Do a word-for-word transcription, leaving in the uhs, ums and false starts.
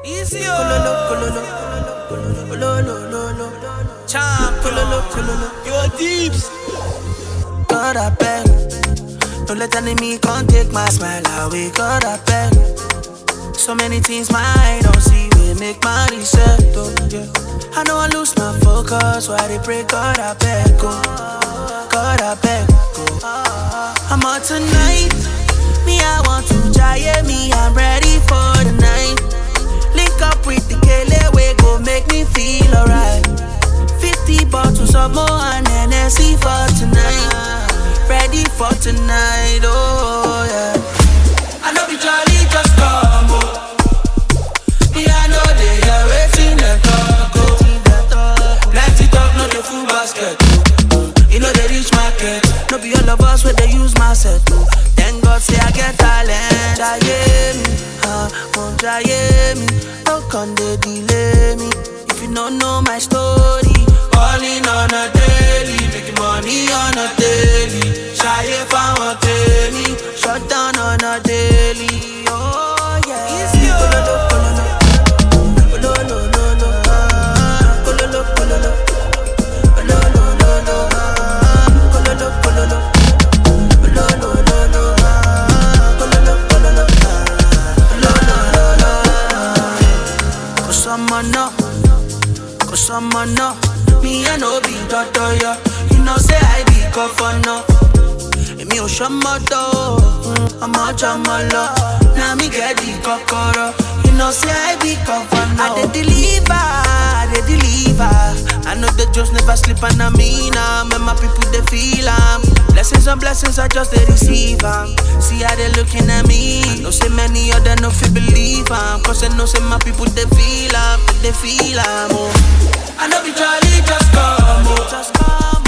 Easy, kololo, kololo, kololo, kololo, champ, kololo, kololo. Your deeps. God, I beg. Don't let enemy come take my smile away. God, I beg. So many things my eye don't see. We make my reset, oh, yeah. I know I lose my focus. Why they pray, God, I beg, go. God, I beg, go. I'm out tonight. Me, I want to giant me. I'm ready for the night. Link up with the Kele, we go make me feel alright. Fifty bottles of more and N S C for tonight. Ready for tonight, oh yeah. I know be jolly, just come, oh. Me, I know they are waiting the talk, oh. Plenty talk, no the full basket, oh. You know they reach market. No be all of us where they use my set, oh. Thank God say I get talent. Jaye me, ah, won't jaye me. No can they delay me. If you don't know my story, calling on a daily, making money on a daily. Jaye found me, shut down on a daily. Oh yeah. Easy, oh. Cause I'm no, me I no be doctor, yeah. You know say I be governor. And me o shamoto, I'm a jamala. Now me get the kokoro. You know say I be governor. I dey deliver, I dey deliver. I know the jokes never sleep and I mean am. When my people they feel am. Blessings and blessings I just they receive am. See how they looking at me. I know say many other no fi believe am. Cause I know say my people they feel am, they feel am. Oh. I know be jolly, just come, oh. Just come.